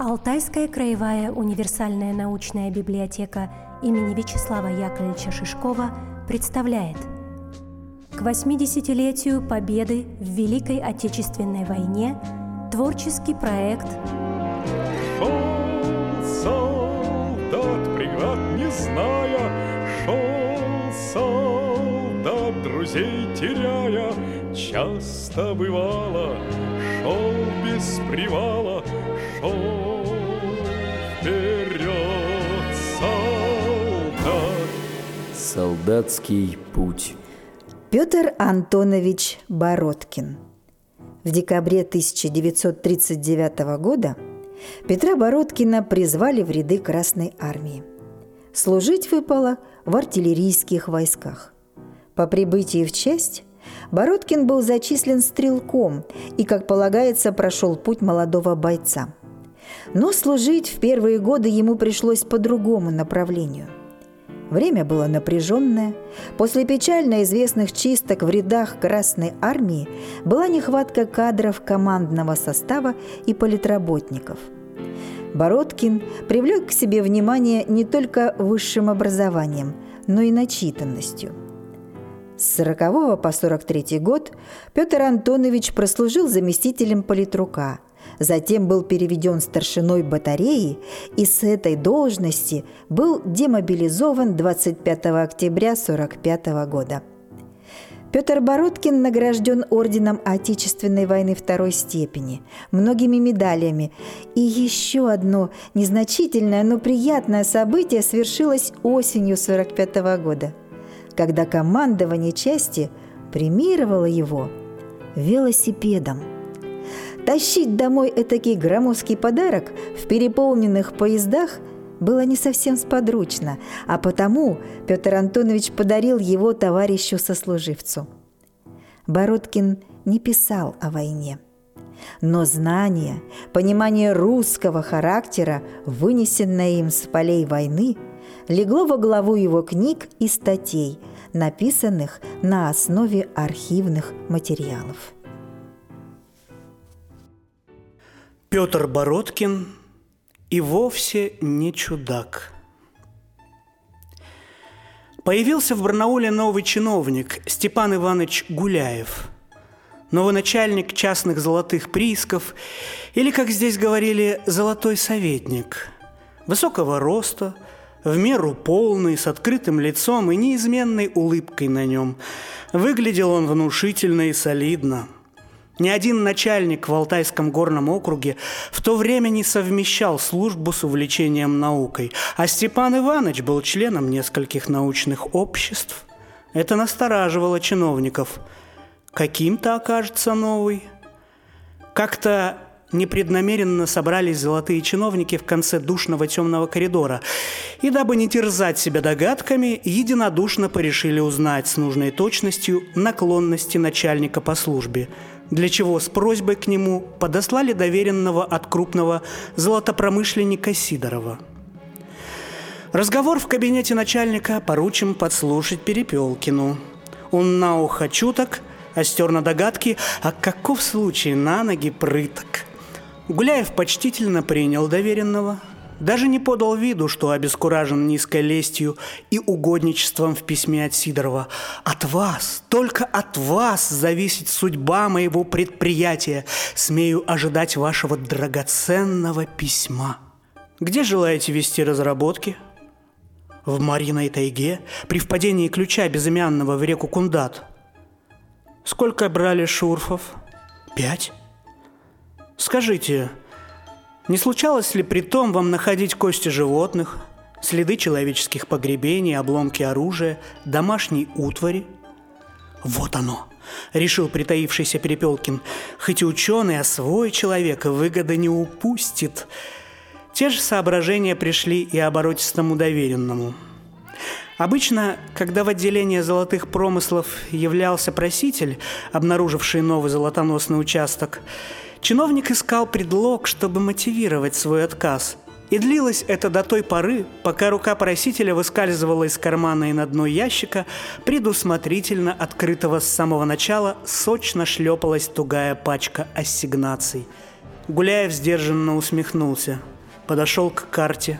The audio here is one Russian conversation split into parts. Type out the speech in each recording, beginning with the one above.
Алтайская краевая универсальная научная библиотека имени Вячеслава Яковлевича Шишкова представляет к 80-летию Победы в Великой Отечественной войне творческий проект «Шел солдат, преград не зная, шел солдат, друзей теряя, часто бывало, шел без привала, шел вперед солдат». Солдатский путь. Петр Антонович Бородкин. В декабре 1939 года Петра Бородкина призвали в ряды Красной армии. Служить выпало в артиллерийских войсках. По прибытии в часть Бородкин был зачислен стрелком и, как полагается, прошел путь молодого бойца. Но служить в первые годы ему пришлось по другому направлению. Время было напряженное. После печально известных чисток в рядах Красной армии была нехватка кадров командного состава и политработников. Бородкин привлек к себе внимание не только высшим образованием, но и начитанностью. С 40 по 43 год Петр Антонович прослужил заместителем политрука, затем был переведен старшиной батареи и с этой должности был демобилизован 25 октября 1945 года. Петр Бородкин награжден орденом Отечественной войны второй степени, многими медалями. И еще одно незначительное, но приятное событие свершилось осенью 1945 года, когда командование части премировало его велосипедом. Тащить домой этакий громоздкий подарок в переполненных поездах было не совсем сподручно, а потому Петр Антонович подарил его товарищу-сослуживцу. Бородкин не писал о войне, но знание, понимание русского характера, вынесенное им с полей войны, легло во главу его книг и статей, написанных на основе архивных материалов. Петр Бородкин и вовсе не чудак. Появился в Барнауле новый чиновник Степан Иванович Гуляев, новый начальник частных золотых приисков, или, как здесь говорили, золотой советник, высокого роста, в меру полный, с открытым лицом и неизменной улыбкой на нем. Выглядел он внушительно и солидно. Ни один начальник в Алтайском горном округе в то время не совмещал службу с увлечением наукой, а Степан Иванович был членом нескольких научных обществ. Это настораживало чиновников. Каким-то окажется новый. Как-то непреднамеренно собрались золотые чиновники в конце душного темного коридора и, дабы не терзать себя догадками, единодушно порешили узнать с нужной точностью наклонности начальника по службе, для чего с просьбой к нему подослали доверенного от крупного золотопромышленника Сидорова. Разговор в кабинете начальника поручим подслушать Перепелкину. Он на ухо чуток, остер на догадки, а каков случай на ноги прыток. Гуляев почтительно принял доверенного, даже не подал виду, что обескуражен низкой лестью и угодничеством в письме от Сидорова. «От вас, только от вас зависит судьба моего предприятия. Смею ожидать вашего драгоценного письма. Где желаете вести разработки?» «В Мариной тайге, при впадении ключа безымянного в реку Кундат». «Сколько брали шурфов?» 5. «Скажите, не случалось ли при том вам находить кости животных, следы человеческих погребений, обломки оружия, домашней утвари?» «Вот оно!» — решил притаившийся Перепелкин. «Хоть и ученый, а свой человек выгоды не упустит». Те же соображения пришли и оборотистому доверенному. Обычно, когда в отделение золотых промыслов являлся проситель, обнаруживший новый золотоносный участок, чиновник искал предлог, чтобы мотивировать свой отказ. И длилось это до той поры, пока рука просителя выскальзывала из кармана и на дно ящика, предусмотрительно открытого с самого начала, сочно шлепалась тугая пачка ассигнаций. Гуляев сдержанно усмехнулся. подошел к карте.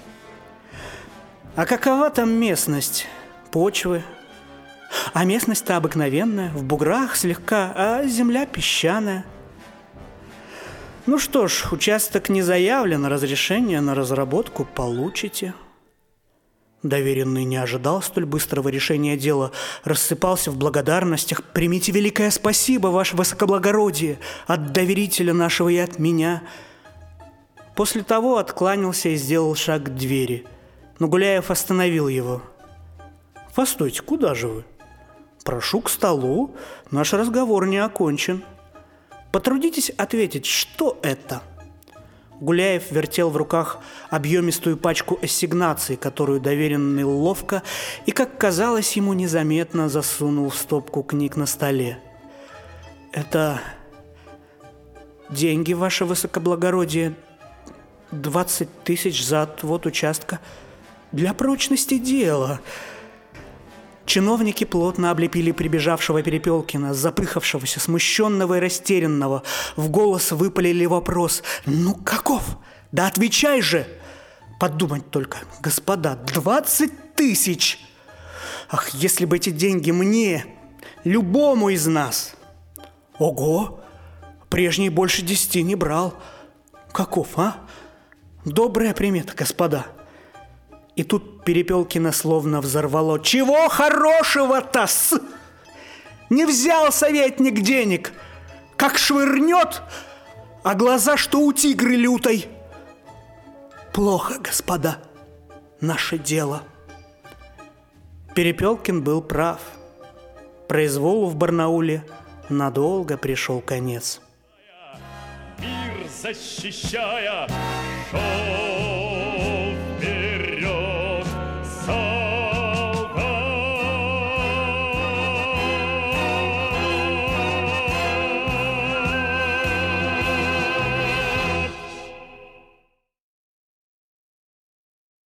А какова там местность? Почвы? А местность-то обыкновенная, в буграх слегка, а земля песчаная. Ну что ж, участок не заявлен, разрешение на разработку получите. Доверенный не ожидал столь быстрого решения дела, рассыпался в благодарностях. «Примите великое спасибо, ваше высокоблагородие, от доверителя нашего и от меня». После того откланялся и сделал шаг к двери, но Гуляев остановил его. «Постойте, куда же вы? Прошу к столу, наш разговор не окончен. Потрудитесь ответить, что это?» Гуляев вертел в руках объемистую пачку ассигнаций, которую доверенный ловко и, как казалось ему, незаметно засунул в стопку книг на столе. «Это деньги, ваше высокоблагородие, 20 тысяч за отвод участка для прочности дела». Чиновники плотно облепили прибежавшего Перепелкина, запыхавшегося, смущенного и растерянного. В голос выпалили вопрос: «Ну каков? Да отвечай же!» Подумать только, господа, 20 тысяч! Ах, если бы эти деньги мне, любому из нас! Ого! Прежний больше 10 не брал. Каков, а? Добрая примета, господа. И тут Перепелкина словно взорвало. «Чего хорошего-то-с? Не взял советник денег, как швырнет, а глаза, что у тигры лютой. Плохо, господа, наше дело». Перепелкин был прав. Произволу в Барнауле надолго пришел конец. Мир защищая, шел